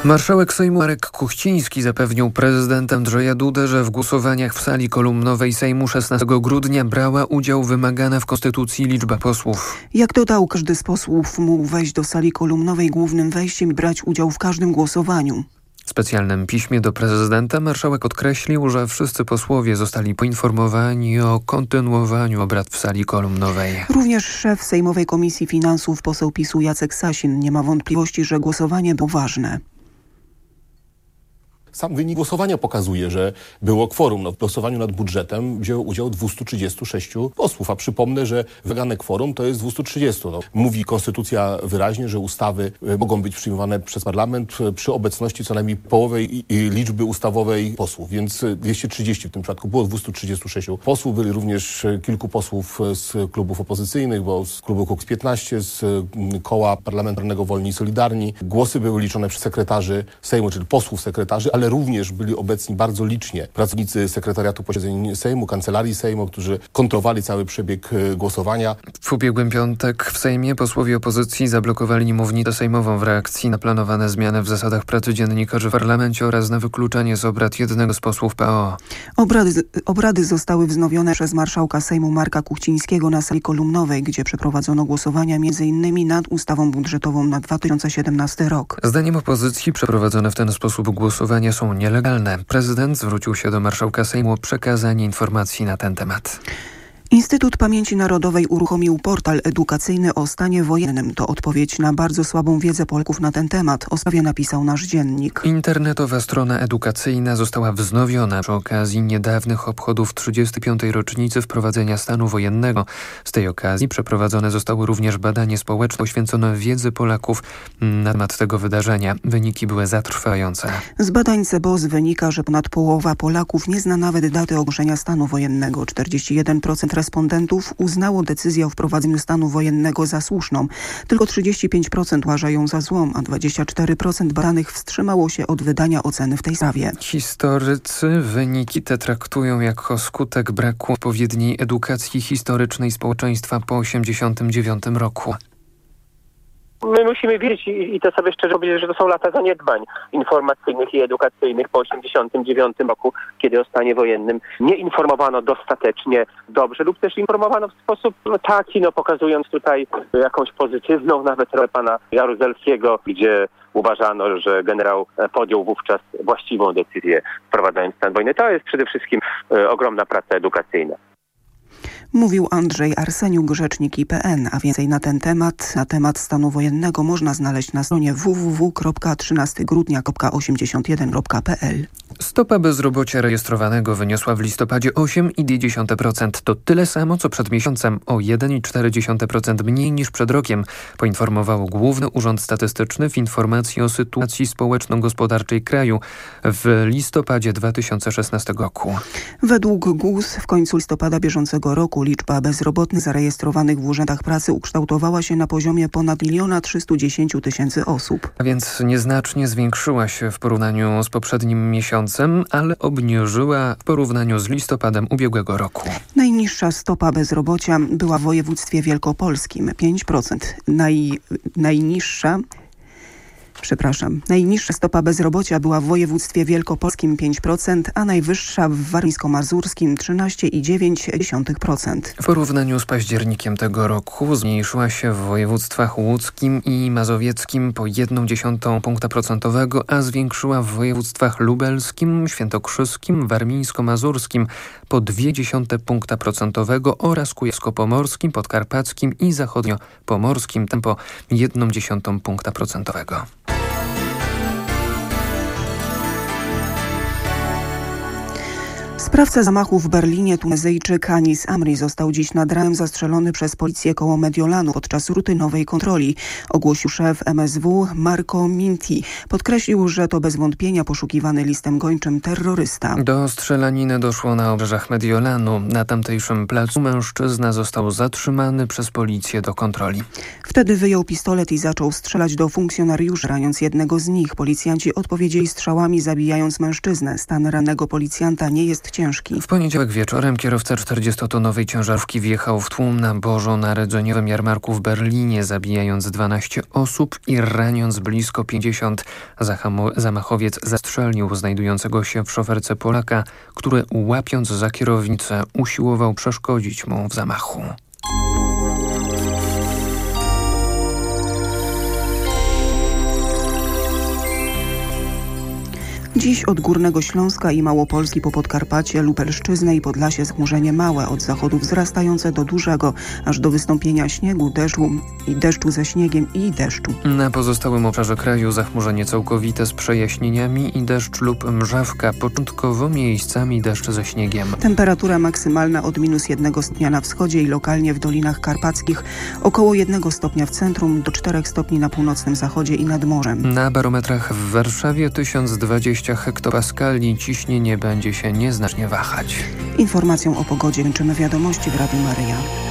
Marszałek Sejmu Marek Kuchciński zapewnił prezydenta Andrzeja Dudę, że w głosowaniach w sali kolumnowej Sejmu 16 grudnia brała udział wymagana w Konstytucji liczba posłów. Jak dodał, każdy z posłów mógł wejść do sali kolumnowej głównym wejściem i brać udział w każdym głosowaniu. W specjalnym piśmie do prezydenta marszałek podkreślił, że wszyscy posłowie zostali poinformowani o kontynuowaniu obrad w sali kolumnowej. Również szef Sejmowej Komisji Finansów, poseł PiS-u Jacek Sasin, nie ma wątpliwości, że głosowanie było ważne. Sam wynik głosowania pokazuje, że było kworum. W głosowaniu nad budżetem wzięło udział 236 posłów, a przypomnę, że wymagane kworum to jest 230. Mówi konstytucja wyraźnie, że ustawy mogą być przyjmowane przez parlament przy obecności co najmniej połowej liczby ustawowej posłów, więc 230 w tym przypadku było 236 posłów. Byli również kilku posłów z klubów opozycyjnych, bo z klubu Kukiz15, z koła parlamentarnego Wolni i Solidarni. Głosy były liczone przez sekretarzy Sejmu, czyli posłów sekretarzy, ale również byli obecni bardzo licznie pracownicy sekretariatu posiedzeń Sejmu, kancelarii Sejmu, którzy kontrolowali cały przebieg głosowania. W ubiegłym piątek w Sejmie posłowie opozycji zablokowali mównicę sejmową w reakcji na planowane zmiany w zasadach pracy dziennikarzy w parlamencie oraz na wykluczenie z obrad jednego z posłów PO. Obrady zostały wznowione przez marszałka Sejmu Marka Kuchcińskiego na sali kolumnowej, gdzie przeprowadzono głosowania m.in. nad ustawą budżetową na 2017 rok. Zdaniem opozycji przeprowadzone w ten sposób głosowania są nielegalne. Prezydent zwrócił się do marszałka Sejmu o przekazanie informacji na ten temat. Instytut Pamięci Narodowej uruchomił portal edukacyjny o stanie wojennym. To odpowiedź na bardzo słabą wiedzę Polaków na ten temat. O sprawie napisał nasz dziennik. Internetowa strona edukacyjna została wznowiona przy okazji niedawnych obchodów 35. rocznicy wprowadzenia stanu wojennego. Z tej okazji przeprowadzone zostało również badanie społeczne poświęcone wiedzy Polaków na temat tego wydarzenia. Wyniki były zatrważające. Z badań CBOS wynika, że ponad połowa Polaków nie zna nawet daty ogłoszenia stanu wojennego. 41% respondentów uznało decyzję o wprowadzeniu stanu wojennego za słuszną. Tylko 35% uważa ją za złą, a 24% badanych wstrzymało się od wydania oceny w tej sprawie. Historycy wyniki te traktują jako skutek braku odpowiedniej edukacji historycznej społeczeństwa po 1989 roku. My musimy wiedzieć i to sobie szczerze powiedzieć, że to są lata zaniedbań informacyjnych i edukacyjnych po 1989 roku, kiedy o stanie wojennym nie informowano dostatecznie dobrze lub też informowano w sposób taki, pokazując tutaj jakąś pozytywną nawet rolę pana Jaruzelskiego, gdzie uważano, że generał podjął wówczas właściwą decyzję wprowadzając stan wojny. To jest przede wszystkim ogromna praca edukacyjna. Mówił Andrzej Arseniuk, rzecznik IPN, a więcej na temat stanu wojennego można znaleźć na stronie www.13grudnia.81.pl. Stopa bezrobocia rejestrowanego wyniosła w listopadzie 8,2%. To tyle samo, co przed miesiącem, o 1,4% mniej niż przed rokiem, poinformował Główny Urząd Statystyczny w informacji o sytuacji społeczno-gospodarczej kraju w listopadzie 2016 roku. Według GUS w końcu listopada bieżącego roku liczba bezrobotnych zarejestrowanych w urzędach pracy ukształtowała się na poziomie ponad 1 310 000 osób. A więc nieznacznie zwiększyła się w porównaniu z poprzednim miesiącem, ale obniżyła w porównaniu z listopadem ubiegłego roku. Najniższa stopa bezrobocia była w województwie wielkopolskim 5%. Najniższa stopa bezrobocia była w województwie wielkopolskim 5%, a najwyższa w warmińsko-mazurskim 13,9%. W porównaniu z październikiem tego roku zmniejszyła się w województwach łódzkim i mazowieckim po 0,1 punkta procentowego, a zwiększyła w województwach lubelskim, świętokrzyskim, warmińsko-mazurskim po 0,2 punkta procentowego oraz kujawsko-pomorskim, podkarpackim i zachodnio-pomorskim po 0,1 punkta procentowego. Sprawca zamachu w Berlinie, Tunezyjczyk Anis Amri, został dziś nad ranem zastrzelony przez policję koło Mediolanu podczas rutynowej kontroli, ogłosił szef MSW Marco Minti. Podkreślił, że to bez wątpienia poszukiwany listem gończym terrorysta. Do strzelaniny doszło na obrzeżach Mediolanu. Na tamtejszym placu mężczyzna został zatrzymany przez policję do kontroli. Wtedy wyjął pistolet i zaczął strzelać do funkcjonariuszy, raniąc jednego z nich. Policjanci odpowiedzieli strzałami, zabijając mężczyznę. Stan rannego policjanta nie jest ciężki. ciężki. W poniedziałek wieczorem kierowca 40-tonowej ciężarówki wjechał w tłum na bożonarodzeniowym jarmarku w Berlinie, zabijając 12 osób i raniąc blisko 50. Zamachowiec zastrzelił znajdującego się w szoferce Polaka, który łapiąc za kierownicę usiłował przeszkodzić mu w zamachu. Dziś od Górnego Śląska i Małopolski po Podkarpacie, Lubelszczyznę i Podlasie zachmurzenie małe, od zachodu wzrastające do dużego, aż do wystąpienia śniegu, deszczu ze śniegiem i deszczu. Na pozostałym obszarze kraju zachmurzenie całkowite z przejaśnieniami i deszcz lub mrzawka, początkowo miejscami deszcz ze śniegiem. Temperatura maksymalna od -1 stopnia na wschodzie i lokalnie w Dolinach Karpackich, około 1 stopnia w centrum, do 4 stopni na północnym zachodzie i nad morzem. Na barometrach w Warszawie 1020 hektopaskali, ciśnienie będzie się nieznacznie wahać. Informacją o pogodzie kończymy wiadomości w Radiu Maryja.